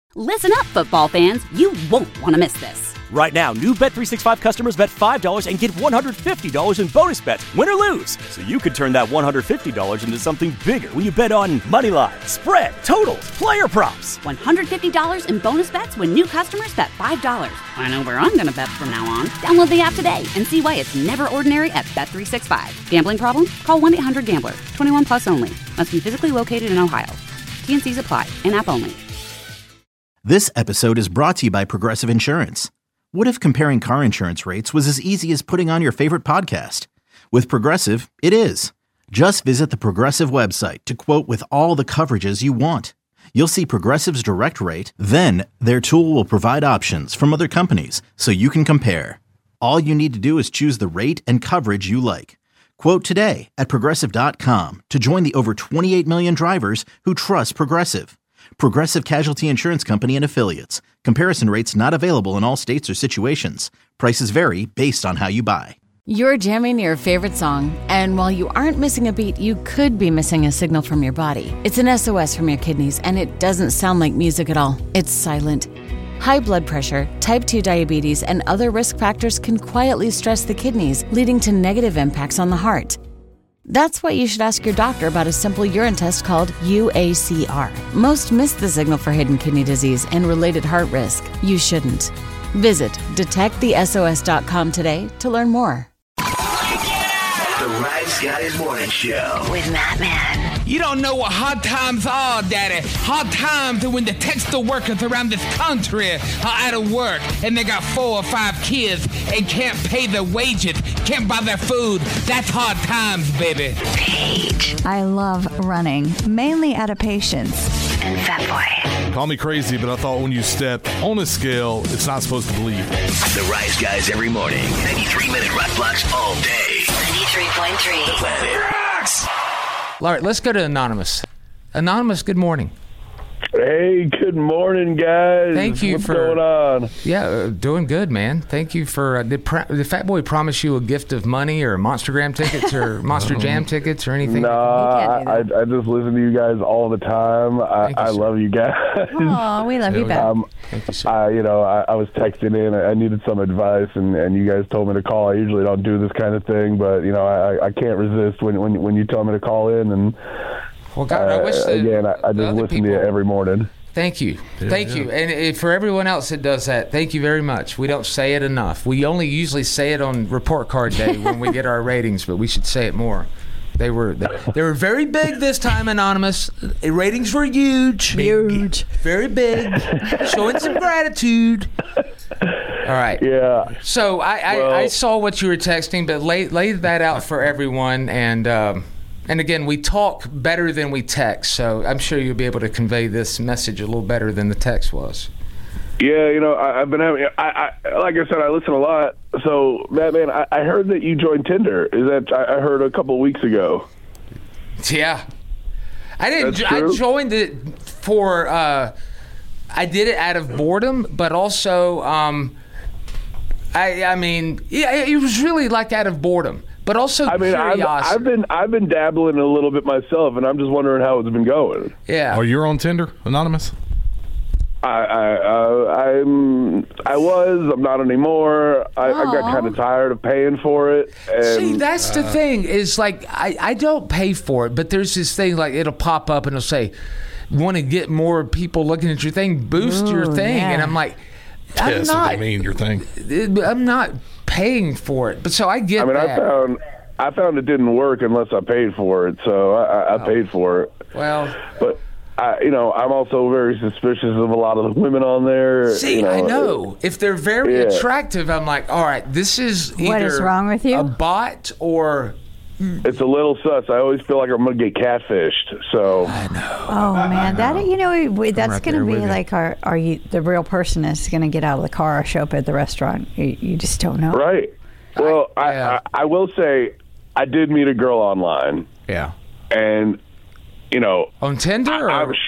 Listen up, football fans. You won't want to miss this. Right now, new Bet365 customers bet $5 and get $150 in bonus bets, win or lose. So you could turn that $150 into something bigger when you bet on money line, spread, totals, player props. $150 in bonus bets when new customers bet $5. I know where I'm going to bet from now on. Download the app today and see why it's never ordinary at Bet365. Gambling problem? Call 1-800-GAMBLER. 21 plus only. Must be physically located in Ohio. T&Cs apply. In-app only. This episode is brought to you by Progressive Insurance. What if comparing car insurance rates was as easy as putting on your favorite podcast? With Progressive, it is. Just visit the Progressive website to quote with all the coverages you want. You'll see Progressive's direct rate, then their tool will provide options from other companies so you can compare. All you need to do is choose the rate and coverage you like. Quote today at Progressive.com to join the over 28 million drivers who trust Progressive. Progressive Casualty Insurance Company and Affiliates. Comparison rates not available in all states or situations. Prices vary based on how you buy. You're jamming your favorite song, and while you aren't missing a beat, you could be missing a signal from your body. It's an SOS from your kidneys, and it doesn't sound like music at all. It's silent. High blood pressure, type 2 diabetes, and other risk factors can quietly stress the kidneys, leading to negative impacts on the heart. That's why you should ask your doctor about a simple urine test called UACR. Most miss the signal for hidden kidney disease and related heart risk. You shouldn't. Visit detectthesos.com today to learn more. The Rise Guys Morning Show with Matt Man. You don't know what hard times are, Daddy. Hard times are when the textile workers around this country are out of work and they got 4 or 5 kids and can't pay their wages, can't buy their food. That's hard times, baby. Paige. I love running, mainly out of patience. And Fat Boy. Call me crazy, but I thought when you step on a scale, it's not supposed to bleed. The Rise Guys every morning. 93-minute rock blocks all day. 93.3. The Planet Rocks. All right, let's go to Anonymous. Anonymous, good morning. Hey, good morning, guys. Thank you What's for going on? Yeah, doing good, man. Thank you for. Did Fat Boy promise you a gift of money or Monstergram tickets or Monster Jam tickets or anything? No, I just listen to you guys all the time. I love you guys. Oh, we love you back. Thank you, sir. I was texting in. I needed some advice, and you guys told me to call. I usually don't do this kind of thing, but I can't resist when you tell me to call in. And well, God, I wish that again, I just listen to you every morning. Thank you. Thank you. And for everyone else that does that, thank you very much. We don't say it enough. We only usually say it on report card day when we get our ratings, but we should say it more. They were very big this time, Anonymous. Ratings were huge. Huge. Very big. Showing some gratitude. All right. Yeah. So I saw what you were texting, but lay that out for everyone. And again, we talk better than we text, so I'm sure you'll be able to convey this message a little better than the text was. Yeah, I've been having. I like I said, I listen a lot. So, man, I heard that you joined Tinder. I heard a couple of weeks ago. Yeah, I didn't. That's true? I joined it for. I did it out of boredom, but also, I mean, yeah, it was really like out of boredom. But also curiosity. I've been dabbling a little bit myself, and I'm just wondering how it's been going. Yeah. Oh, you're on Tinder, Anonymous? I'm not anymore. I got kind of tired of paying for it. And, see, that's the thing is like I don't pay for it, but there's this thing like it'll pop up and it'll say, "Want to get more people looking at your thing? Boost your thing," and I'm like, Yes, what they mean, your thing. I'm not paying for it, but so I get that. I found it didn't work unless I paid for it, so I paid for it. Well, but I'm also very suspicious of a lot of the women on there. See, I know if they're very attractive, I'm like, all right, this is either what is wrong with you? A bot or. It's a little sus. I always feel like I'm going to get catfished. So I know. Oh man, that's going to be like, are you the real person is going to get out of the car or show up at the restaurant? You just don't know. Right. Well, I will say I did meet a girl online. Yeah. And on Tinder,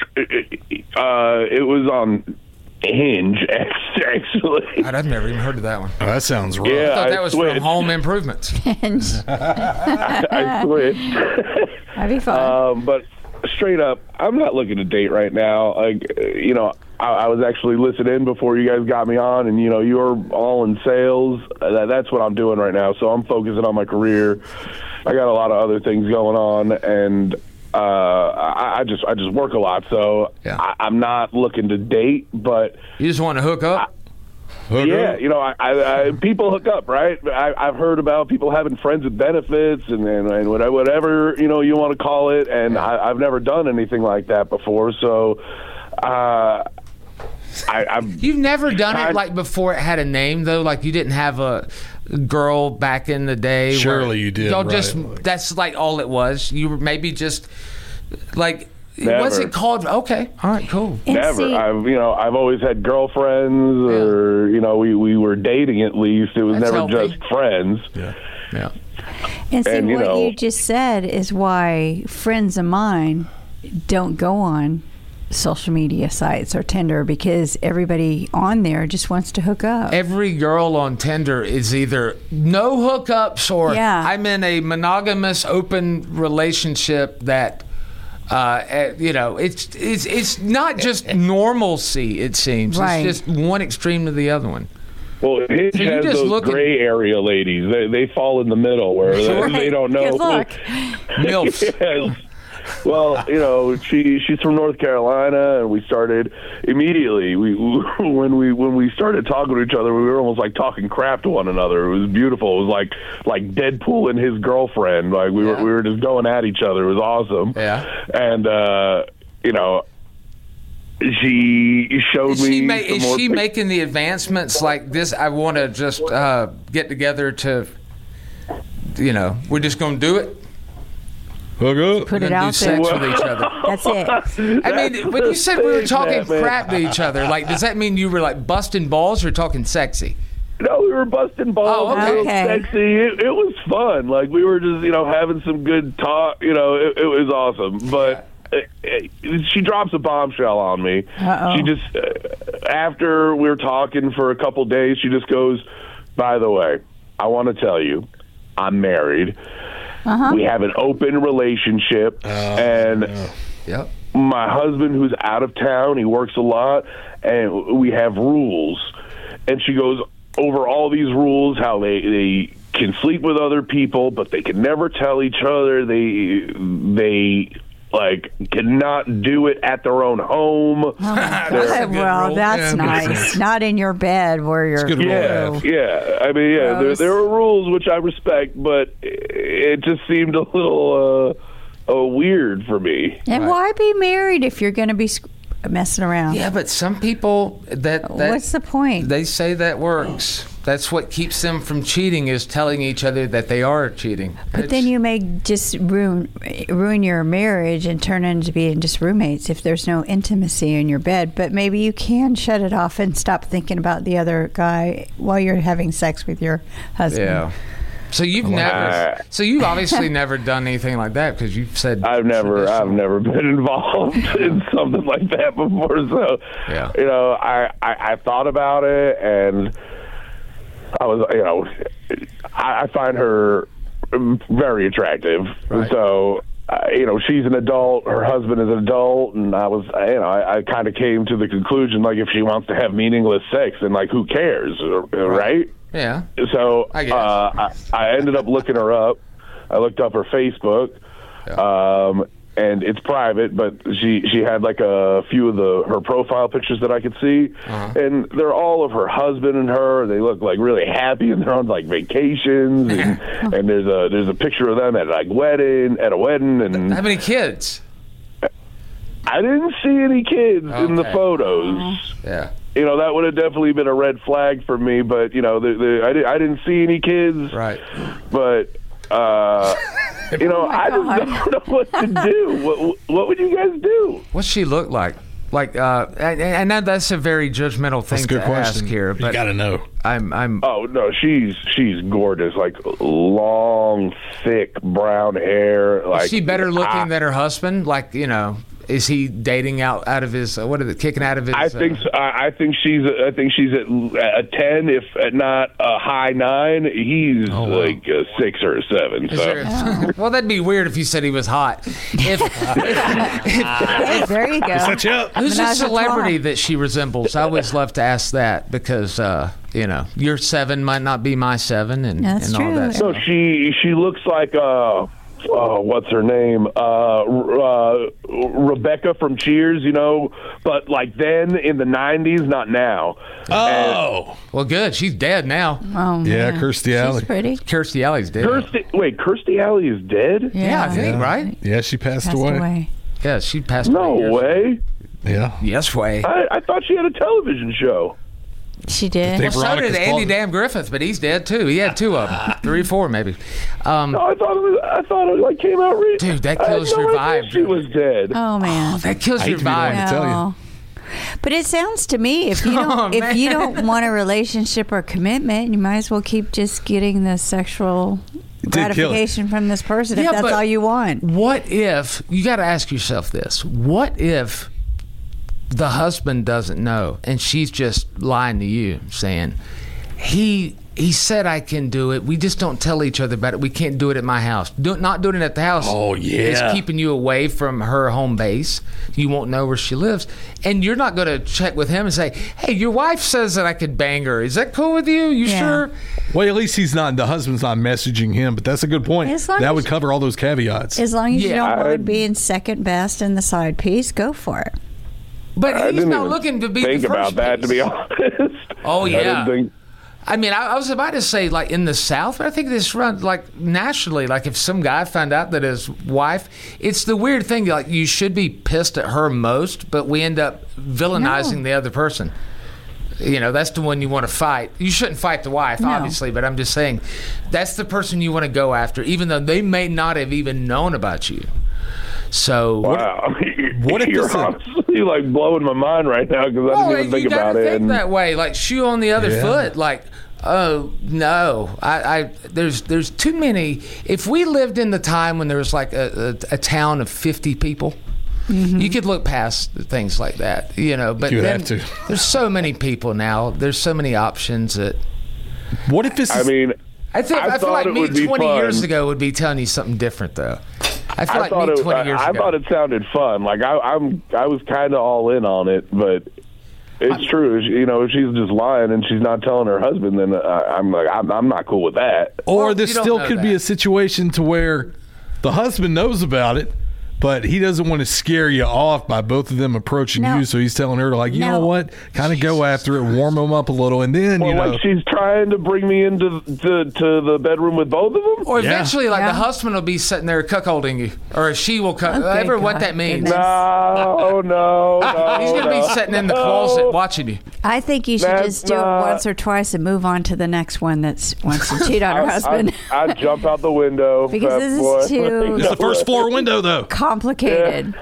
it was on Hinge, actually. I've never even heard of that one. Oh, that sounds rough. Yeah, I thought that was from Home Improvement. Hinge. I switched. That'd be fun. But straight up, I'm not looking to date right now. Like, I was actually listening before you guys got me on, and you're all in sales. That's what I'm doing right now. So I'm focusing on my career. I got a lot of other things going on, and I just work a lot. So I'm not looking to date, but you just want to hook up. I people hook up, right? I've heard about people having friends with benefits and whatever you want to call it, and I've never done anything like that before. So, You've never done it like before it had a name though, like you didn't have a girl back in the day. Surely you did. Y'all right. just that's like all it was. You were maybe just like. Never. What's it called? Okay, all right, cool. Never. I've always had girlfriends, or we were dating at least. It was That's never healthy. just friends. Yeah. And see, what you just said is why friends of mine don't go on social media sites or Tinder, because everybody on there just wants to hook up. Every girl on Tinder is either no hookups or I'm in a monogamous open relationship that. It's not just normalcy. It seems it's just one extreme to the other one. Well, Hinge has those gray area ladies. They fall in the middle where they don't know. Good luck. MILFs. Yes. Well, she's from North Carolina, and we started immediately. When we started talking to each other, we were almost like talking crap to one another. It was beautiful. It was like Deadpool and his girlfriend. Like we were just going at each other. It was awesome. Yeah. And she showed me. Is she making the advancements like this? I want to just get together to. We're just going to do it. Hook up. Put it out there. Do sex with each other. That's it. I mean, when you said we were talking crap to each other, like, does that mean you were like busting balls or talking sexy? No, we were busting balls. Oh, okay. Sexy. It was fun. Like we were just having some good talk. It was awesome. But she drops a bombshell on me. Uh-oh. She just after we were talking for a couple days, she just goes, "By the way, I want to tell you, I'm married. We have an open relationship, and my husband, who's out of town, he works a lot, and we have rules." And she goes over all these rules, how they can sleep with other people, but they can never tell each other. They cannot do it at their own home. Oh that's nice. Not in your bed where you're. Yeah. I mean, there are rules which I respect, but it just seemed a little weird for me. And why be married if you're going to be messing around? Yeah, but some people that what's the point? They say that works. That's what keeps them from cheating, is telling each other that they are cheating. But then you may just ruin your marriage and turn into being just roommates if there's no intimacy in your bed. But maybe you can shut it off and stop thinking about the other guy while you're having sex with your husband. Yeah. So you've obviously never done anything like that, because you've said I've never been involved in something like that before. So I thought about it, and I was I find her very attractive. Right. So she's an adult, her husband is an adult, and I kind of came to the conclusion, like, if she wants to have meaningless sex, then who cares, right? Yeah. So I ended up looking her up. I looked up her Facebook, and it's private, but she had a few of her profile pictures that I could see, and they're all of her husband and her. They look really happy, and they're on vacations, and there's a picture of them at a wedding, and how many kids? I didn't see any kids in the photos. Yeah. That would have definitely been a red flag for me, but I didn't see any kids. Right. But I just don't know what to do. What would you guys do? What's she look like? And that's a very judgmental thing to ask here. But you got to know. Oh no, she's gorgeous. Long, thick brown hair. Is she better looking than her husband? Is he dating out of his? What is it? Kicking out of his? I think she's at a 10, if not a high 9. He's like a 6 or a 7. So. Well, that'd be weird if you said he was hot. If there you go. Who's a celebrity that she resembles? I always love to ask that because your 7 might not be my 7, and That's and all true. that. So she looks like what's her name? Rebecca from Cheers, but like then in the 90s, not now. Oh. Well, good. She's dead now. Oh, Yeah, man. Kirstie Alley. She's pretty. Kirstie Alley's dead. Kirstie Alley is dead? Yeah, I think, right? Yeah, she passed away. Yeah, she passed No away. years way. Yeah. Yes way. I thought she had a television show. She did. Well, so did Andy Damn Griffith, but he's dead too. He had 2 of them, 3, 4 maybe. No, I thought it like came out recently. Dude, that kills your vibe. She was dead. Oh man, that kills your vibe. I tell you. No. But it sounds to me if you don't if you don't want a relationship or commitment, you might as well keep just getting the sexual gratification from this person if that's all you want. What if you got to ask yourself this? What if the husband doesn't know and she's just lying to you, saying he said I can do it, we just don't tell each other about it, we can't do it at my house. Not doing it at the house is keeping you away from her home base. You won't know where she lives, and you're not going to check with him and say, hey, your wife says that I could bang her, is that cool with you? You sure? Well, at least the husband's not messaging him, but that's a good point. That would cover all those caveats. As long as you don't mind being second best in the side piece, go for it. But he's not looking to be the first think about that, to be honest. Oh, yeah. I mean, I was about to say, like, in the South, but I think this runs, like, nationally. Like, if some guy found out that his wife... It's the weird thing, like, you should be pissed at her most, but we end up villainizing the other person. That's the one you want to fight. You shouldn't fight the wife, obviously, but I'm just saying that's the person you want to go after, even though they may not have even known about you. So... Wow. What if you're honestly like blowing my mind right now because I didn't even think about it. Think that way, like shoe on the other foot. Like, oh no, there's too many. If we lived in the time when there was like a town of 50 people, you could look past things like that, But you have to. There's so many people now. There's so many options that. What if this? I feel like me 20 fun. years ago would be telling you something different, though. I thought it sounded fun. Like I was kind of all in on it, but it's true. If she's just lying and she's not telling her husband, then I'm not cool with that. Or this still could be a situation to where the husband knows about it, but he doesn't want to scare you off by both of them approaching you. So he's telling her to, like, you know what, kind of go after it, warm them up a little, and then like she's trying to bring me into to the bedroom with both of them. Or eventually, the husband will be sitting there cuckolding you, or she will whatever what that means. No. He's going to be sitting in the closet watching you. I think you should just do it once or twice and move on to the next one that wants to cheat on her husband. I'd jump out the window because this is too. It's the first floor window, though. Complicated.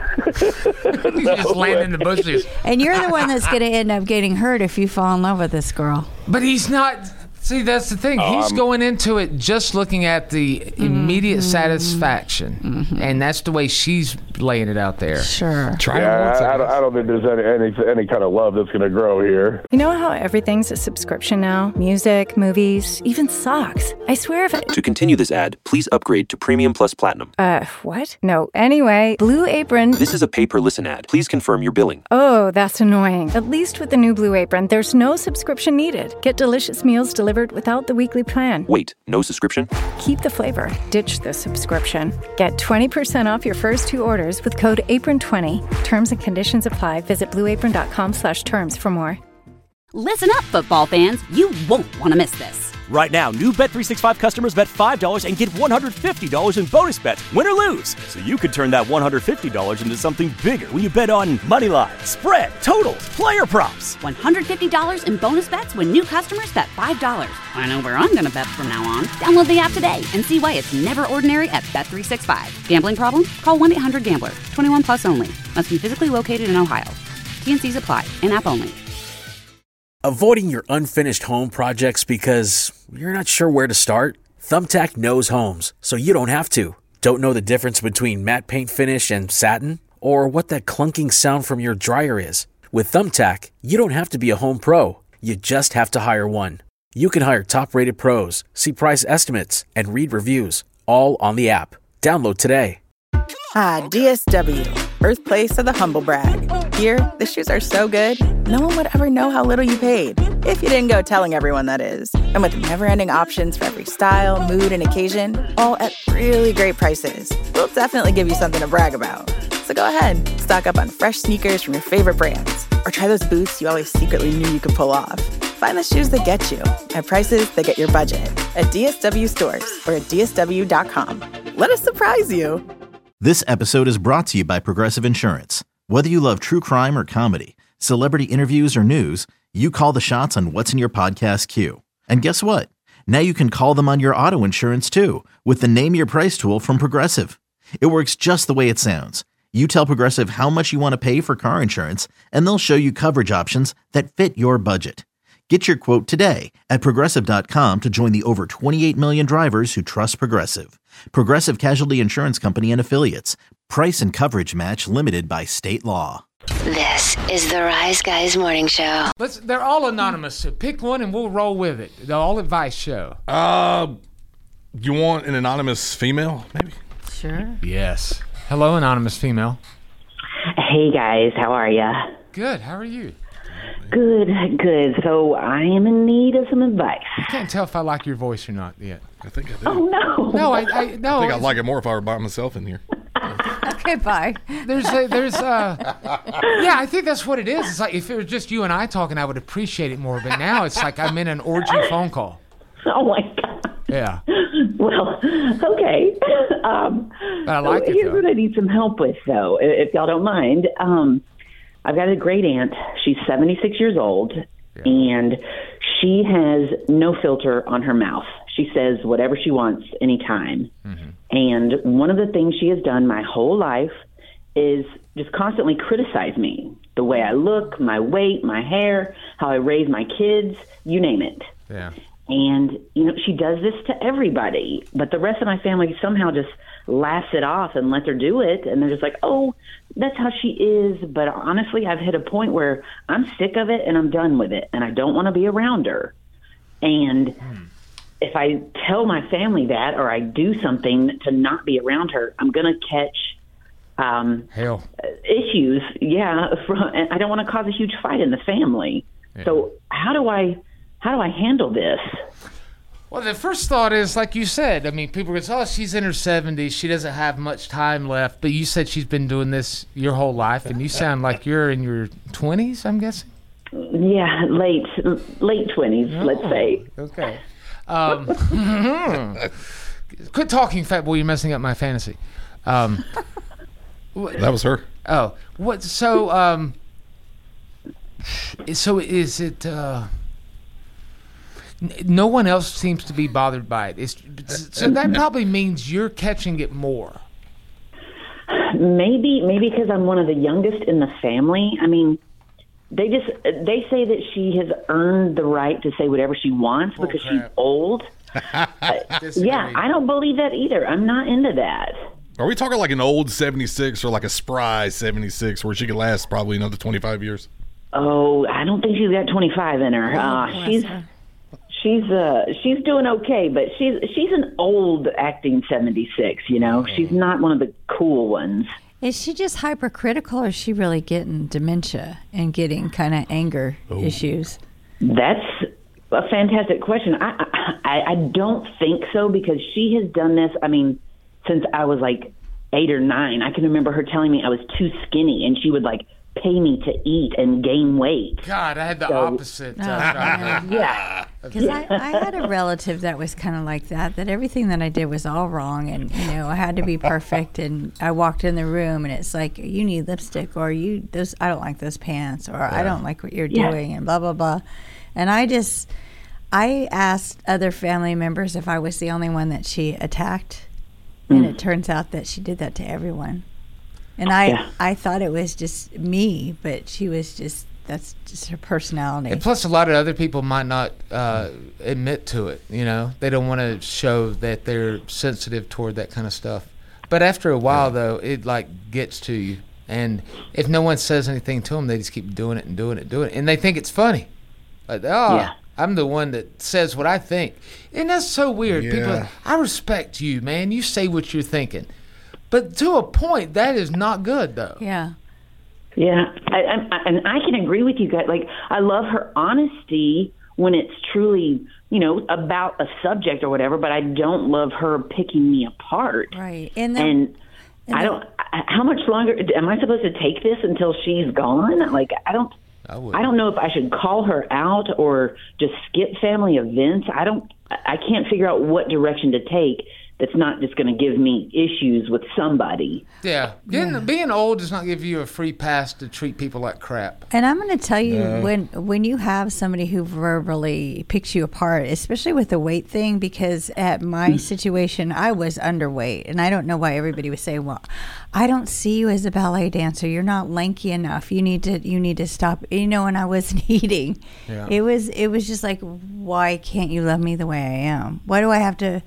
You just land in the bushes. And you're the one that's going to end up getting hurt if you fall in love with this girl. But he's not. See, that's the thing. He's going into it just looking at the immediate satisfaction, and that's the way she's laying it out there. Sure. I don't think there's any kind of love that's going to grow here. You know how everything's a subscription now? Music, movies, even socks. I swear if To continue this ad, please upgrade to Premium Plus Platinum. What? No. Anyway, Blue Apron... This is a pay-per-listen ad. Please confirm your billing. Oh, that's annoying. At least with the new Blue Apron, there's no subscription needed. Get delicious meals delivered without the weekly plan. Wait, no subscription? Keep the flavor. Ditch the subscription. Get 20% off your first 2 orders with code APRON20. Terms and conditions apply. Visit blueapron.com/terms for more. Listen up, football fans. You won't want to miss this. Right now, new Bet365 customers bet $5 and get $150 in bonus bets, win or lose. So you could turn that $150 into something bigger when you bet on moneyline, spread, totals, player props. $150 in bonus bets when new customers bet $5. I know where I'm going to bet from now on. Download the app today and see why it's never ordinary at Bet365. Gambling problem? Call 1-800-GAMBLER. 21 plus only. Must be physically located in Ohio. T&Cs apply. In-app only. Avoiding your unfinished home projects because you're not sure where to start? Thumbtack knows homes, so you don't have to. Don't know the difference between matte paint finish and satin? or what that clunking sound from your dryer is. With Thumbtack, you don't have to be a home pro. You just have to hire one. You can hire top-rated pros, see price estimates, and read reviews, all on the app. Download today. Hi, DSW, birthplace of the humble brag. Here, the shoes are so good, no one would ever know how little you paid. If you didn't go telling everyone, that is. And with never-ending options for every style, mood, and occasion, all at really great prices, we'll definitely give you something to brag about. So go ahead, stock up on fresh sneakers from your favorite brands, or try those boots you always secretly knew you could pull off. Find the shoes that get you at prices that get your budget at DSW stores or at DSW.com. Let us surprise you. This episode is brought to you by Progressive Insurance. Whether you love true crime or comedy, celebrity interviews or news, you call the shots on what's in your podcast queue. And guess what? Now you can call them on your auto insurance too with the Name Your Price tool from Progressive. It works just the way it sounds. You tell Progressive how much you want to pay for car insurance, and they'll show you coverage options that fit your budget. Get your quote today at Progressive.com to join the over 28 million drivers who trust Progressive. Progressive Casualty Insurance Company and Affiliates. Price and coverage match limited by state law. This is the Rise Guys Morning Show. They're all anonymous, so pick one and we'll roll with it. The All Advice Show. You want an anonymous female, maybe? Sure. Yes. Hello, anonymous female. Hey, guys. How are ya? Good. How are you? Good. So I am in need of some advice. I can't tell if I like your voice or not yet. I think I do. Oh, no. No, I think I'd like it more if I were by myself in here. Okay, bye. Yeah, I think that's what it is. It's like if it was just you and I talking, I would appreciate it more. But now it's like I'm in an orgy phone call. Oh, my God. Yeah. Well, okay. But I like it, here's though. what I need some help with, though, if y'all don't mind. I've got a great aunt. She's 76 years old, and she has no filter on her mouth. She says whatever she wants anytime. Mm-hmm. And one of the things she has done my whole life is just constantly criticize me. The way I look, my weight, my hair, how I raise my kids, you name it. Yeah. And, she does this to everybody. But the rest of my family somehow just laughs it off and lets her do it. And they're just like, oh, that's how she is. But honestly, I've hit a point where I'm sick of it and I'm done with it. And I don't want to be around her. And if I tell my family that or I do something to not be around her, I'm going to catch issues. Yeah. And I don't want to cause a huge fight in the family. Yeah. So how do I handle this? Well, the first thought is, like you said, I mean, people go, oh, she's in her 70s. She doesn't have much time left. But you said she's been doing this your whole life, and you sound like you're in your 20s, I'm guessing? Yeah, late 20s, let's say. Okay. Quit talking, fat boy. You're messing up my fantasy. That was her. Oh. What? So is it... No one else seems to be bothered by it. So that probably means you're catching it more. Maybe because I'm one of the youngest in the family. I mean, they say that she has earned the right to say whatever she wants because she's old. Yeah, I don't believe that either. I'm not into that. Are we talking like an old 76 or like a spry 76 where she could last probably another 25 years? Oh, I don't think she's got 25 in her. She's doing okay, but she's an old acting 76, She's not one of the cool ones. Is she just hypercritical, or is she really getting dementia and getting kind of anger issues? That's a fantastic question. I don't think so, because she has done this, since I was like 8 or 9. I can remember her telling me I was too skinny, and she would pay me to eat and gain weight. God, I had the opposite. Yeah. Because I had a relative that was kind of like that everything that I did was all wrong, and, I had to be perfect, and I walked in the room, and it's like, you need lipstick, or I don't like those pants, or I don't like what you're doing, and blah, blah, blah. And I asked other family members if I was the only one that she attacked, and it turns out that she did that to everyone. And I thought it was just me, but she was that's just her personality. And plus, a lot of other people might not admit to it, They don't want to show that they're sensitive toward that kind of stuff. But after a while, though, it, gets to you. And if no one says anything to them, they just keep doing it and doing it and doing it. And they think it's funny. Like, I'm the one that says what I think. And that's so weird. Yeah. People, I respect you, man. You say what you're thinking. But to a point, that is not good, though. Yeah. Yeah, and I can agree with you guys. Like, I love her honesty when it's truly, about a subject or whatever, but I don't love her picking me apart. Right. And I don't, how much longer, am I supposed to take this until she's gone? Like, I don't know if I should call her out or just skip family events. I can't figure out what direction to take that's not just going to give me issues with somebody. Yeah. Being old does not give you a free pass to treat people like crap. And I'm going to tell you, when you have somebody who verbally picks you apart, especially with the weight thing, because at my situation, I was underweight. And I don't know why everybody was saying, well, I don't see you as a ballet dancer. You're not lanky enough. You need to stop. And I wasn't eating. Yeah. It was just like, why can't you love me the way I am? Why do I have to...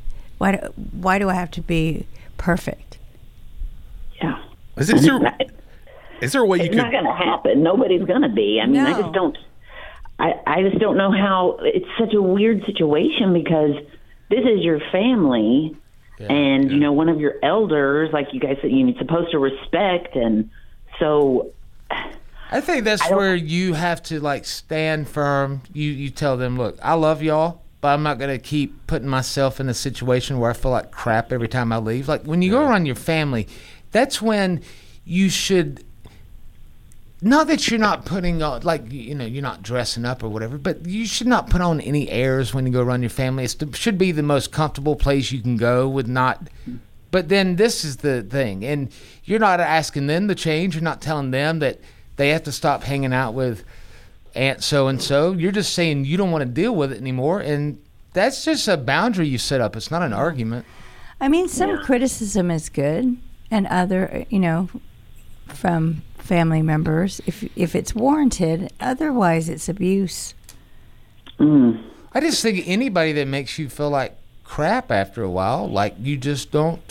Why do I have to be perfect? Yeah. Is there a way you could... It's not going to happen. Nobody's going to be. I mean, I just don't... I just don't know how... It's such a weird situation because this is your family and, one of your elders, like you guys said, you're supposed to respect. And so... I think that's where you have to, stand firm. You tell them, look, I love y'all. But I'm not going to keep putting myself in a situation where I feel like crap every time I leave. Like, when you go around your family, that's when you should, not that you're not putting on, you're not dressing up or whatever, but you should not put on any airs when you go around your family. It should be the most comfortable place you can go with not, but then this is the thing. And you're not asking them to change. You're not telling them that they have to stop hanging out with Aunt so-and-so. You're just saying you don't want to deal with it anymore, and that's just a boundary you set up. It's not an argument. I mean, some criticism is good, and other, from family members, if it's warranted. Otherwise, it's abuse. I just think anybody that makes you feel like crap after a while, you just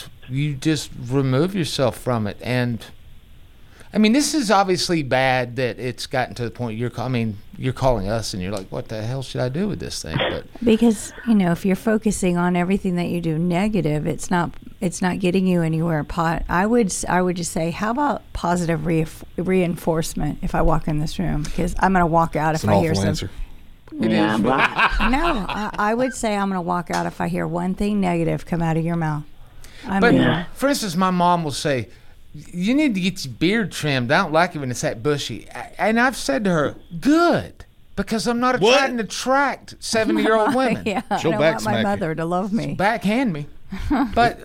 remove yourself from it. And I mean, this is obviously bad that it's gotten to the point you're calling us and you're like, what the hell should I do with this thing? But because, if you're focusing on everything that you do negative, it's not getting you anywhere. I would just say, how about positive reinforcement if I walk in this room? Because I'm going to walk out if I hear something. Yeah. No, I would say I'm going to walk out if I hear one thing negative come out of your mouth. For instance, my mom will say, you need to get your beard trimmed. I don't like it when it's that bushy. And I've said to her, good, because I'm not trying to attract 70-year-old women. Yeah, I don't want my mother to love me. Backhand me. But,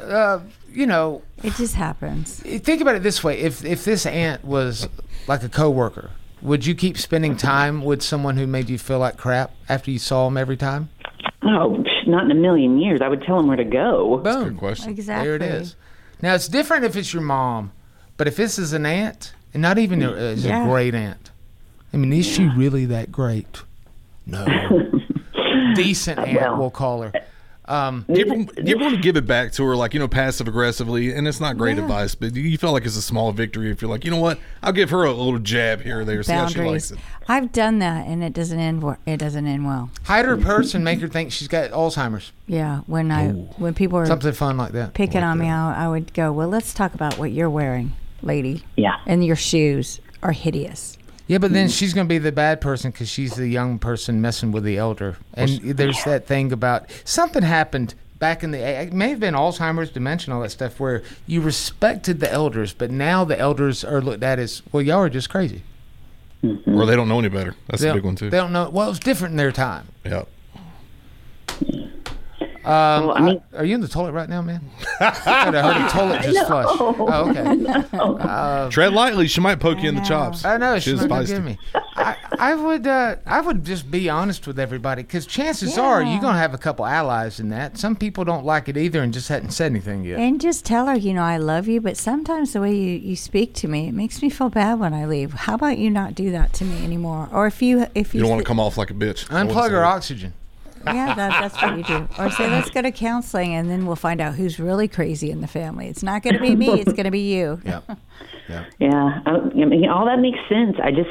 it just happens. Think about it this way. If this aunt was like a coworker, would you keep spending time with someone who made you feel like crap after you saw them every time? Oh, not in a million years. I would tell them where to go. Boom. That's a good question. Exactly. There it is. Now, it's different if it's your mom. But if this is an aunt, and not even a great aunt, I mean, is she really that great? No. Decent aunt, we'll call her. You ever want to give it back to her, passive aggressively? And it's not great advice, but you feel like it's a small victory if you're like, you know what? I'll give her a little jab here or there, see how she likes it. I've done that, and it doesn't end well. Hide her purse and make her think she's got Alzheimer's. Yeah, when people are something fun like that picking on me, I would go, well, let's talk about what you're wearing, lady. Yeah. And your shoes are hideous. Yeah, but then she's going to be the bad person because she's the young person messing with the elder. And there's that thing about something happened back in it may have been Alzheimer's, dementia, all that stuff, where you respected the elders, but now the elders are looked at as, well, y'all are just crazy. Or they don't know any better. That's a big one, too. They don't know. Well, it's different in their time. Yeah. Are you in the toilet right now, man? I heard a toilet just flush. Oh, okay. Tread lightly. She might poke you in the chops. I know. She's not going to get me. I would just be honest with everybody, because chances are you're going to have a couple allies in that. Some people don't like it either and just hadn't said anything yet. And just tell her, I love you, but sometimes the way you speak to me, it makes me feel bad when I leave. How about you not do that to me anymore? Or if you don't want to come off like a bitch. Unplug her oxygen. Yeah, that's what you do. Or say, let's go to counseling, and then we'll find out who's really crazy in the family. It's not going to be me. It's going to be you. Yeah. I mean, all that makes sense. I guess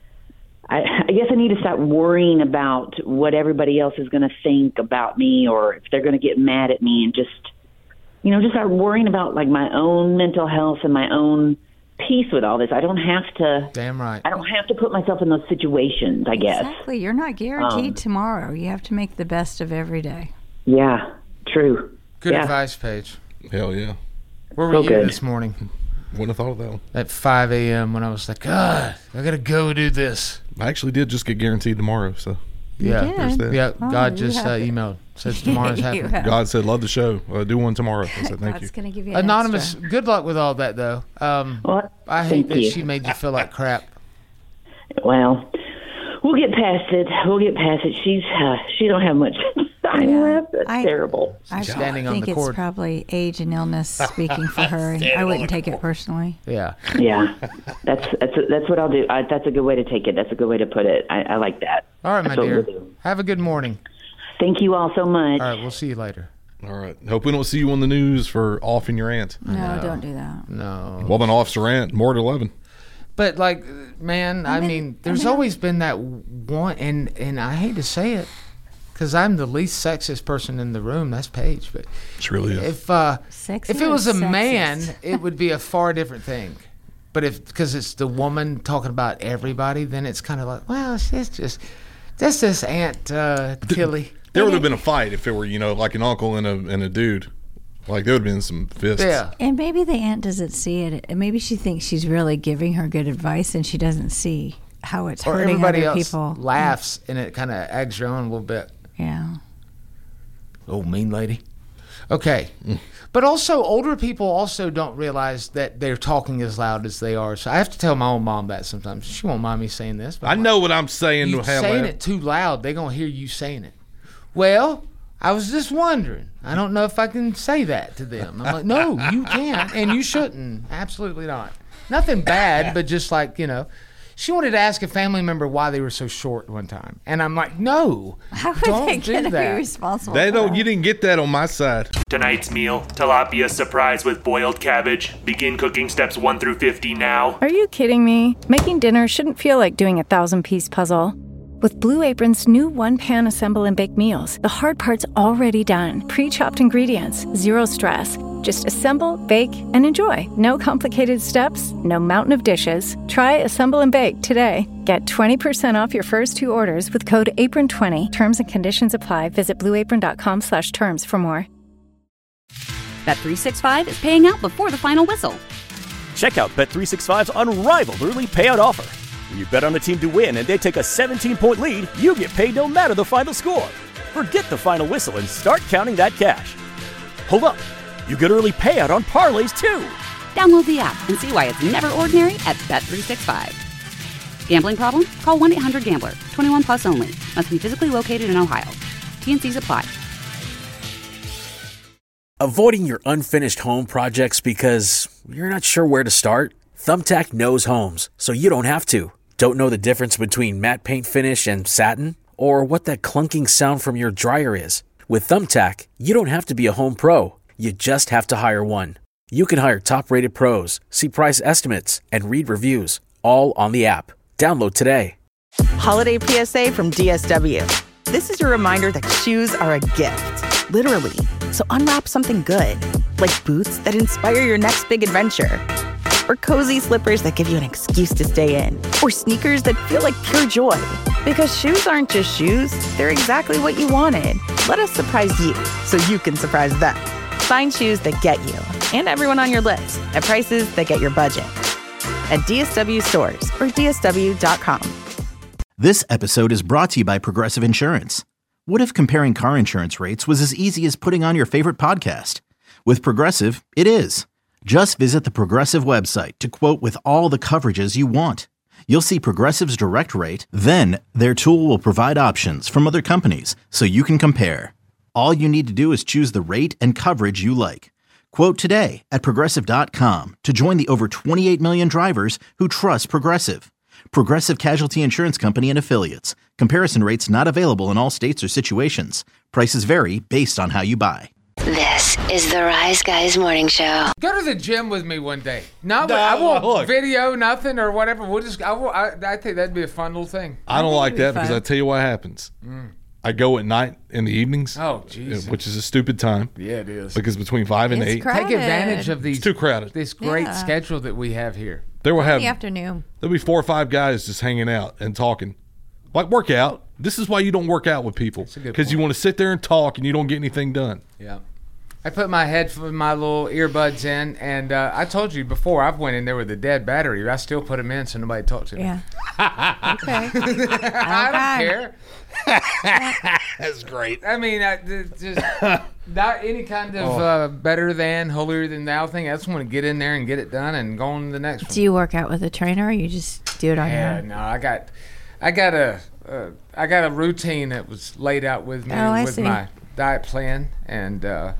I need to stop worrying about what everybody else is going to think about me, or if they're going to get mad at me, and just start worrying about like my own mental health and my own peace with all this. I don't have to. Damn right. I don't have to put myself in those situations, I guess. Exactly. You're not guaranteed tomorrow. You have to make the best of every day. Yeah, true. Good advice, Paige. Hell yeah. Where were you this morning? Wouldn't have thought of that one. At 5 a.m. when I was like, God, I got to go do this. I actually did just get guaranteed tomorrow, so. Yeah, God just emailed. Says tomorrow's happening. God said, love the show. Do one tomorrow. I said, thank you. Gonna give you Anonymous, good luck with all that, though. I hate that she made you feel like crap. Well, we'll get past it. She don't have much time left. That's terrible. I think it's probably age and illness speaking for her, and I wouldn't take it personally. Yeah. Yeah. That's what I'll do. That's a good way to take it. That's a good way to put it. I like that. All right, my dear. Have a good morning. Thank you all so much. All right, we'll see you later. All right. Hope we don't see you on the news for offing your aunt. No, don't do that. No. Well, then offs her aunt. More at 11. But, like, man, I mean, there's always been that one, and I hate to say it, because I'm the least sexist person in the room. That's Paige. But it's really if it was a man, it would be a far different thing. But because it's the woman talking about everybody, then it's kind of like, well, that's just Aunt Tilly. There would have been a fight if it were, like an uncle and a dude. Like, there would have been some fists. Yeah. And maybe the aunt doesn't see it. And maybe she thinks she's really giving her good advice, and she doesn't see how it's hurting everybody other else people. Laughs, and it kind of eggs her on a little bit. Yeah. Oh, mean lady. Okay. But also, older people also don't realize that they're talking as loud as they are. So I have to tell my own mom that sometimes. She won't mind me saying this. But I know what I'm saying. You're saying it too loud. They're going to hear you saying it. Well, I was just wondering. I don't know if I can say that to them. I'm like, no, you can't, and you shouldn't. Absolutely not. Nothing bad, but just like, She wanted to ask a family member why they were so short one time. And I'm like, no, don't they do that. be responsible They for don't. that? You didn't get that on my side. Tonight's meal, tilapia surprise with boiled cabbage. Begin cooking steps 1 through 50 now. Are you kidding me? Making dinner shouldn't feel like doing a 1,000-piece puzzle. With Blue Apron's new one-pan assemble and bake meals, the hard part's already done. Pre-chopped ingredients, zero stress. Just assemble, bake, and enjoy. No complicated steps, no mountain of dishes. Try Assemble and Bake today. Get 20% off your first 2 orders with code APRON20. Terms and conditions apply. Visit blueapron.com/terms for more. Bet365 is paying out before the final whistle. Check out Bet365's unrivaled early payout offer. When you bet on a team to win and they take a 17-point lead, you get paid no matter the final score. Forget the final whistle and start counting that cash. Hold up. You get early payout on parlays, too. Download the app and see why it's never ordinary at Bet365. Gambling problem? Call 1-800-GAMBLER. 21 plus only. Must be physically located in Ohio. T&Cs apply. Avoiding your unfinished home projects because you're not sure where to start? Thumbtack knows homes, so you don't have to. Don't know the difference between matte paint finish and satin? Or what that clunking sound from your dryer is? With Thumbtack, you don't have to be a home pro. You just have to hire one. You can hire top-rated pros, see price estimates, and read reviews, all on the app. Download today. Holiday PSA from DSW. This is your reminder that shoes are a gift, literally. So unwrap something good, like boots that inspire your next big adventure, or cozy slippers that give you an excuse to stay in, or sneakers that feel like pure joy. Because shoes aren't just shoes, they're exactly what you wanted. Let us surprise you so you can surprise them. Find shoes that get you and everyone on your list at prices that get your budget. At DSW stores or DSW.com. This episode is brought to you by Progressive Insurance. What if comparing car insurance rates was as easy as putting on your favorite podcast? With Progressive, it is. Just visit the Progressive website to quote with all the coverages you want. You'll see Progressive's direct rate, then their tool will provide options from other companies so you can compare. All you need to do is choose the rate and coverage you like. Quote today at Progressive.com to join the over 28 million drivers who trust Progressive. Progressive Casualty Insurance Company and Affiliates. Comparison rates not available in all states or situations. Prices vary based on how you buy. This is the Rise Guys Morning Show. Go to the gym with me one day. I won't video nothing or whatever. We'll just. I think that'd be a fun little thing. I don't like that because I tell you what happens. I go at night in the evenings. Oh, jeez. Which is a stupid time. Yeah, it is. Because between 5 and 8. Crowded. Take advantage of these. It's too crowded. This great schedule that we have here. There will have the afternoon. There'll be 4 or 5 guys just hanging out and talking. Like work out. This is why you don't work out with people. Because you want to sit there and talk and you don't get anything done. Yeah. I put my little earbuds in, and I told you before, I've went in there with a dead battery. I still put them in so nobody talks to me. Yeah. Okay. I don't care. That's great. I mean, just not any kind of better than, holier than thou thing. I just want to get in there and get it done and go on to the next one. Do you work out with a trainer, or you just do it on your own? No, I got a routine that was laid out with me with my diet plan, and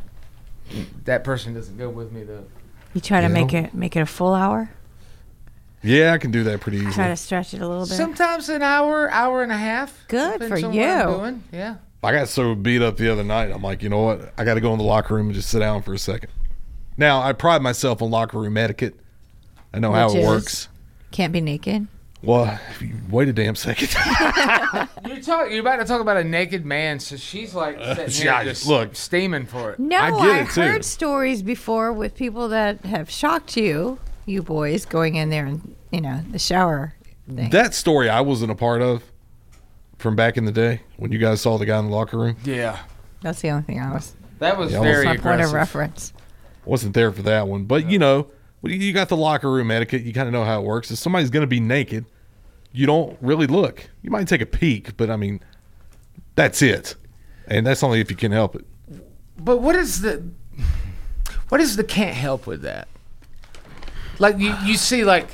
that person doesn't go with me though. You try to make it a full hour? Yeah, I can do that pretty easily. Try to stretch it a little bit. Sometimes an hour and a half. Good for you. What I'm doing. Yeah. I got so beat up the other night. I'm like, you know what? I got to go in the locker room and just sit down for a second. Now, I pride myself on locker room etiquette. I know how it works. Can't be naked. Well, wait a damn second. You're about to talk about a naked man, so she's like sitting here just steaming for it. No, I've heard stories before with people that have shocked you boys, going in there and, the shower thing. That story I wasn't a part of from back in the day when you guys saw the guy in the locker room. Yeah. That's the only thing I was. That was very my aggressive. point of reference. Wasn't there for that one. But, you got the locker room etiquette. You kind of know how it works. If somebody's going to be naked, you don't really look. You might take a peek, but, I mean, that's it. And that's only if you can help it. But what is the can't help with that? Like, you see, the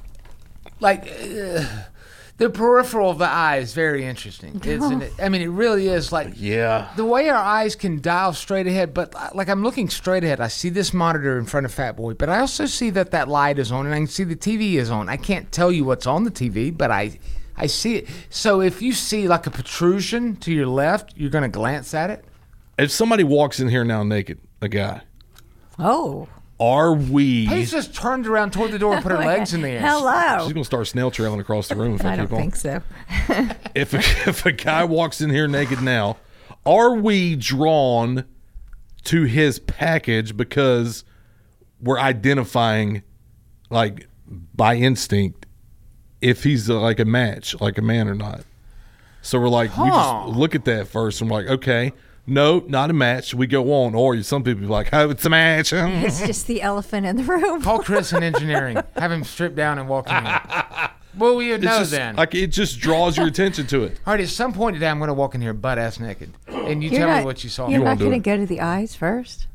peripheral of the eye is very interesting, isn't it? I mean, it really is. The way our eyes can dial straight ahead, but I'm looking straight ahead. I see this monitor in front of Fat Boy, but I also see that light is on, and I can see the TV is on. I can't tell you what's on the TV, but I see it. So if you see like a protrusion to your left, you're going to glance at it. If somebody walks in here now naked, a guy. Oh. Are we? Paige just turned around toward the door and put her legs in the air. Hello. She's going to start snail trailing across the room if I keep on. I don't think so. If a guy walks in here naked now, are we drawn to his package because we're identifying, like, by instinct, if he's like a match, like a man or not? So we're like, we just look at that first and we're like, okay. No, not a match. We go on. Or some people be like, oh, it's a match. It's just the elephant in the room. Call Chris in engineering. Have him strip down and walk in here. Well, we would know then. Like, it just draws your attention to it. All right, at some point today, I'm going to walk in here butt-ass naked. And you tell me what you saw. You're not going to go to the eyes first?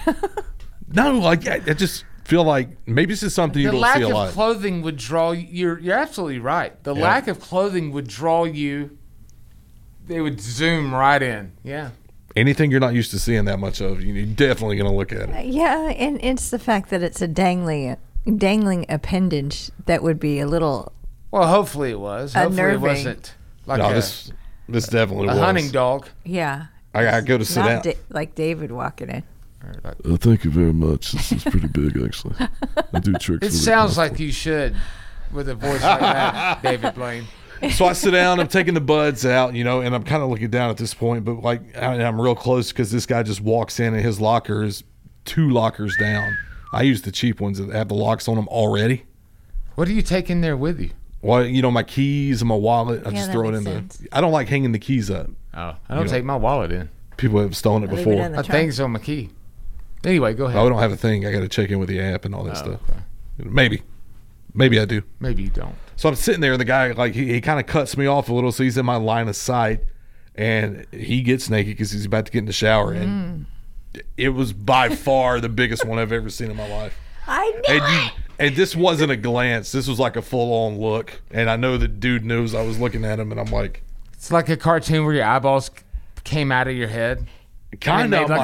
No, I just feel like maybe it's just something you don't see a lot. The lack of clothing would draw you. You're absolutely right. The lack of clothing would draw you. They would zoom right in. Yeah. Anything you're not used to seeing that much of, you're definitely going to look at it. Yeah, and it's the fact that it's a dangling appendage that would be a little. Well, hopefully it was. Unnerving. Hopefully it wasn't like this definitely was a hunting dog. Yeah. I go to sit down. Like David walking in. Thank you very much. This is pretty big, actually. I do tricks. It sounds like you should, with a voice like that, David Blaine. So I sit down, I'm taking the buds out, and I'm kind of looking down at this point, but I'm real close because this guy just walks in and his locker is 2 lockers down. I use the cheap ones that have the locks on them already. What do you take in there with you? Well, my keys and my wallet, I just throw it in there. I don't like hanging the keys up. Oh, I don't take my wallet in. People have stolen it before. My thing's on my key. Anyway, go ahead. I don't have a thing. I got to check in with the app and all that stuff. Okay. Maybe I do. Maybe you don't. So I'm sitting there, and the guy, he kind of cuts me off a little, so he's in my line of sight, and he gets naked because he's about to get in the shower, and it was by far the biggest one I've ever seen in my life. I know. And this wasn't a glance. This was like a full-on look, and I know the dude knows I was looking at him, and I'm like... It's like a cartoon where your eyeballs came out of your head. Kind of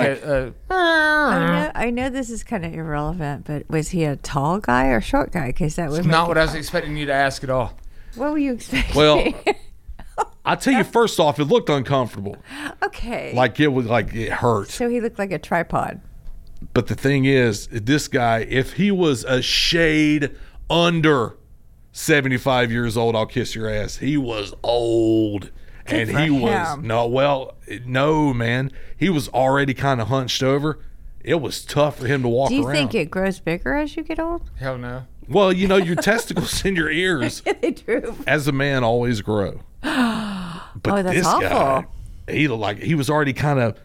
I know this is kind of irrelevant, but was he a tall guy or short guy? Because that was not what I was expecting you to ask at all. What were you expecting? Well, I'll tell you, first off, it looked uncomfortable. Okay. Like it hurt. So he looked like a tripod. But the thing is, this guy, if he was a shade under 75 years old, I'll kiss your ass. He was old. Good And for he was, him. no, man. He was already kind of hunched over. It was tough for him to walk Do you around. think it grows bigger as you get old? Hell no. Well, your testicles in your ears, They do. as a man, always grow. But Oh, that's this awful. guy, he looked like he was already kind of,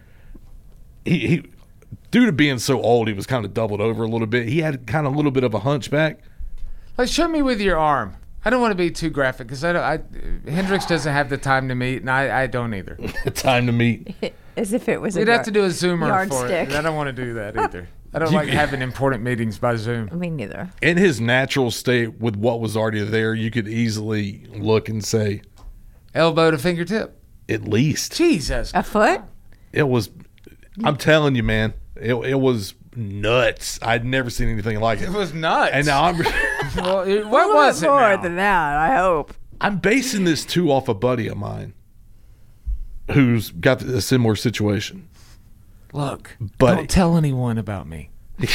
he due to being so old, he was kind of doubled over a little bit. He had kind of a little bit of a hunchback. Like, show me with your arm. I don't want to be too graphic because Hendrix doesn't have the time to meet, and I don't either. Time to meet. As if it was We'd have to do a Zoomer for yardstick. it. I don't want to do that either. I don't like having important meetings by Zoom. Me neither. In his natural state, with what was already there, you could easily look and say, elbow to fingertip. At least. Jesus. A foot? It was, I'm telling you, man, it was nuts. I'd never seen anything like it. It was nuts. And now I'm well, what was it more now? than that, I hope. I'm basing this too off a buddy of mine who's got a similar situation. Look, But don't tell anyone about me.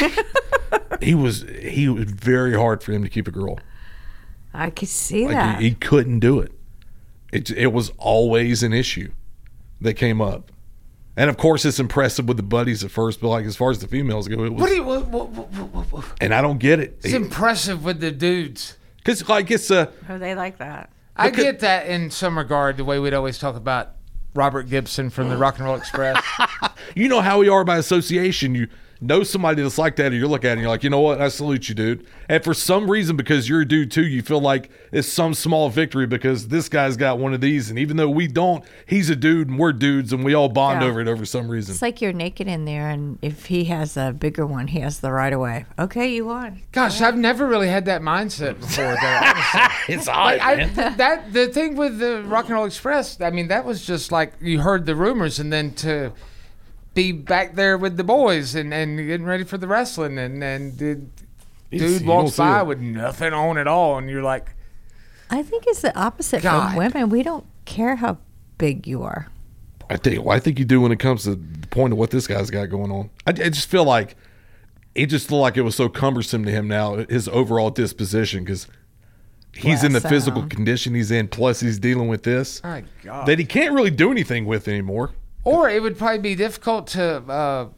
he was very hard for him to keep a girl. I could see Like that. he couldn't do it. It was always an issue that came up. And of course, it's impressive with the buddies at first, but like as far as the females go, it was. What do you? And I don't get it. It's impressive with the dudes. Because like it's a. Oh, they like that. I get that in some regard, the way we'd always talk about Robert Gibson from the Rock and Roll Express. You know how we are by association. You know somebody that's like that, and you look at it and you're like, you know what? I salute you, dude. And for some reason, because you're a dude too, you feel like it's some small victory because this guy's got one of these. And even though we don't, he's a dude and we're dudes and we all bond over it over some reason. It's like you're naked in there, and if he has a bigger one, he has the right of way. Okay, you won. Gosh, I've never really had that mindset before. It's odd, man. The thing with the Rock and Roll Express, I mean, that was just like you heard the rumors, and then to be back there with the boys and getting ready for the wrestling, and the dude walks by with nothing on at all, and you're like, I think it's the opposite God. from women. We don't care how big you are. I think you do when it comes to the point of what this guy's got going on. I just feel like it just looked like it was so cumbersome to him now, his overall disposition, because he's in the physical condition he's in, plus he's dealing with this my God, that he can't really do anything with anymore. Or it would probably be difficult to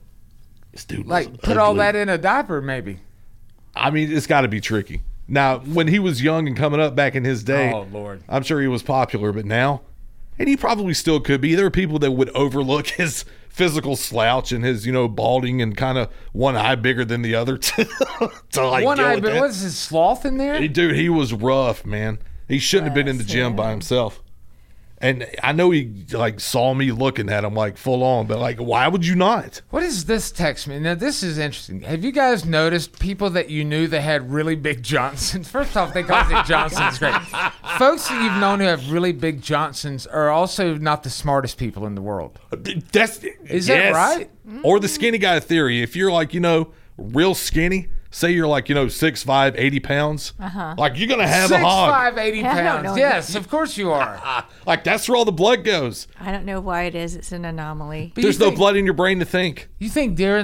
put all that in a diaper, maybe. I mean, it's got to be tricky. Now, when he was young and coming up back in his day, Oh, Lord. I'm sure he was popular, but now, and he probably still could be. There are people that would overlook his physical slouch and his, balding and kind of one eye bigger than the other to like One deal eye, with but that. what's his sloth in there? Dude, he was rough, man. He shouldn't have been in the gym by himself. And I know he saw me looking at him full on, but why would you not? What is this text me? Now, this is interesting. Have you guys noticed people that you knew that had really big Johnsons? First off, they call it Johnson's great. Folks that you've known who have really big Johnsons are also not the smartest people in the world. Is that right? Or the skinny guy theory. If you're real skinny, say you're 6'5", 80 pounds, you're going to have a hog. 6'5", 80 pounds. Yes, of course you are. That's where all the blood goes. I don't know why it is. It's an anomaly. There's no blood in your brain to think. You think during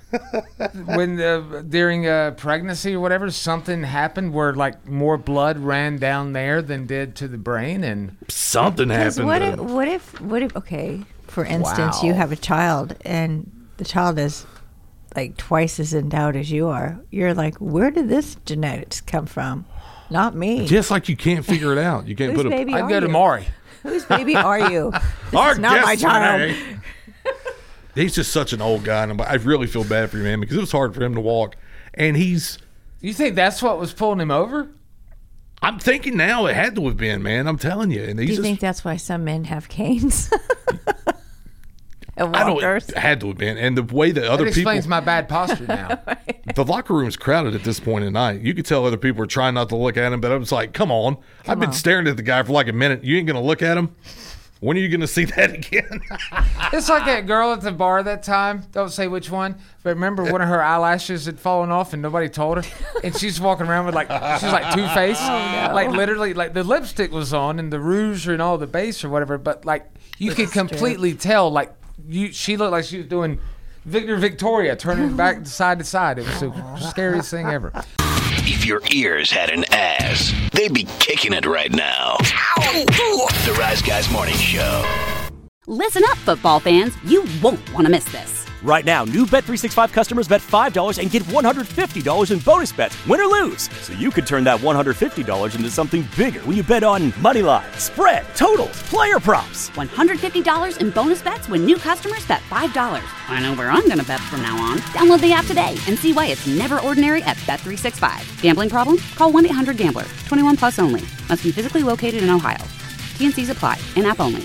during pregnancy or whatever, something happened where more blood ran down there than did to the brain, and something happened. What if? Okay, for instance, Wow. you have a child and the child is twice as endowed as you are. You're where did this genetics come from? Not me. Just like you can't figure it out. You can't Whose put a. baby I'd are go to you? Maury. Whose baby are you? This Our is not my guest child. today. He's just such an old guy, and I really feel bad for him, man, because it was hard for him to walk. And he's. You think that's what was pulling him over? I'm thinking now it had to have been, man. I'm telling you. And Do he's you just, think that's why some men have canes? And I don't. walkers? It had to have been, and the way that other That people. explains my bad posture now. The locker room's crowded at this point in the night. You could tell other people are trying not to look at him, but I was like, come on. I've been staring at the guy for a minute. You ain't going to look at him? When are you going to see that again? It's like that girl at the bar that time. Don't say which one. But remember one of her eyelashes had fallen off and nobody told her? And she's walking around with she's like Two-Face. Oh, no. Like literally, like the lipstick was on and the rouge and all the base or whatever. But like you could completely tell, like she looked like she was doing Victoria, turning back side to side. It was the scariest thing ever. If your ears had an ass, they'd be kicking it right now. The Rise Guys Morning Show. Listen up, football fans. You won't want to miss this. Right now, new Bet365 customers bet $5 and get $150 in bonus bets, win or lose. So you could turn that $150 into something bigger when you bet on money line, spread, totals, player props. $150 in bonus bets when new customers bet $5. I know where I'm going to bet from now on. Download the app today and see why it's never ordinary at Bet365. Gambling problem? Call 1-800-GAMBLER. 21 plus only. Must be physically located in Ohio. T&Cs apply. In-app only.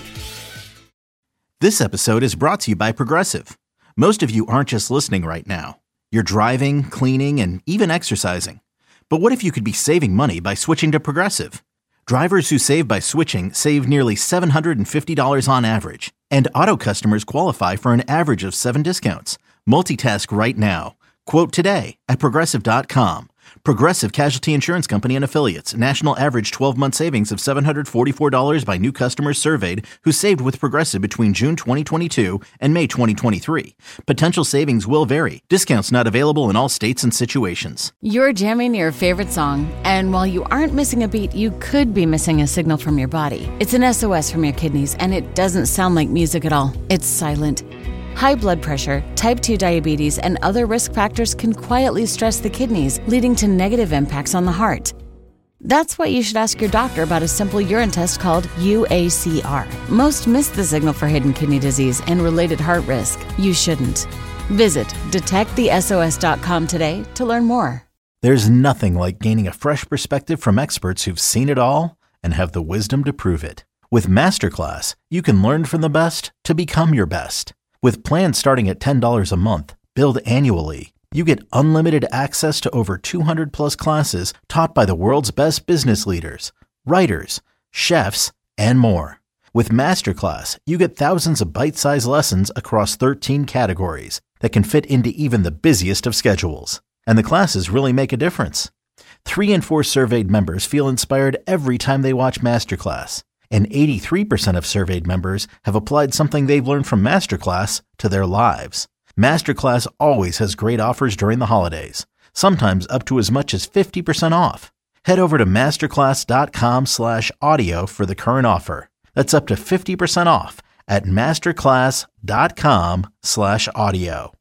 This episode is brought to you by Progressive. Most of you aren't just listening right now. You're driving, cleaning, and even exercising. But what if you could be saving money by switching to Progressive? Drivers who save by switching save nearly $750 on average. And auto customers qualify for an average of 7 discounts. Multitask right now. Quote today at Progressive.com. Progressive Casualty Insurance Company and Affiliates. National average 12-month savings of $744 by new customers surveyed who saved with Progressive between June 2022 and May 2023. Potential savings will vary. Discounts not available in all states and situations. You're jamming your favorite song, and while you aren't missing a beat, you could be missing a signal from your body. It's an SOS from your kidneys, and it doesn't sound like music at all. It's silent. High blood pressure, type 2 diabetes, and other risk factors can quietly stress the kidneys, leading to negative impacts on the heart. That's why you should ask your doctor about a simple urine test called UACR. Most miss the signal for hidden kidney disease and related heart risk. You shouldn't. Visit detectthesos.com today to learn more. There's nothing like gaining a fresh perspective from experts who've seen it all and have the wisdom to prove it. With Masterclass, you can learn from the best to become your best. With plans starting at $10 a month, billed annually, you get unlimited access to over 200 plus classes taught by the world's best business leaders, writers, chefs, and more. With Masterclass, you get thousands of bite-sized lessons across 13 categories that can fit into even the busiest of schedules. And the classes really make a difference. 3 in 4 surveyed members feel inspired every time they watch Masterclass. And 83% of surveyed members have applied something they've learned from Masterclass to their lives. Masterclass always has great offers during the holidays, sometimes up to as much as 50% off. Head over to masterclass.com/audio for the current offer. That's up to 50% off at masterclass.com/audio.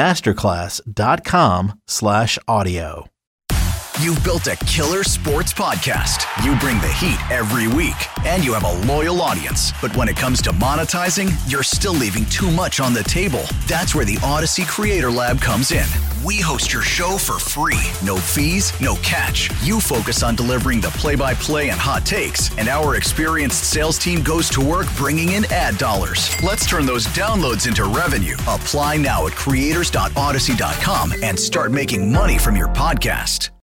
masterclass.com/audio. You've built a killer sports podcast. You bring the heat every week, and you have a loyal audience. But when it comes to monetizing, you're still leaving too much on the table. That's where the Odyssey Creator Lab comes in. We host your show for free. No fees, no catch. You focus on delivering the play-by-play and hot takes, and our experienced sales team goes to work bringing in ad dollars. Let's turn those downloads into revenue. Apply now at creators.odyssey.com and start making money from your podcast.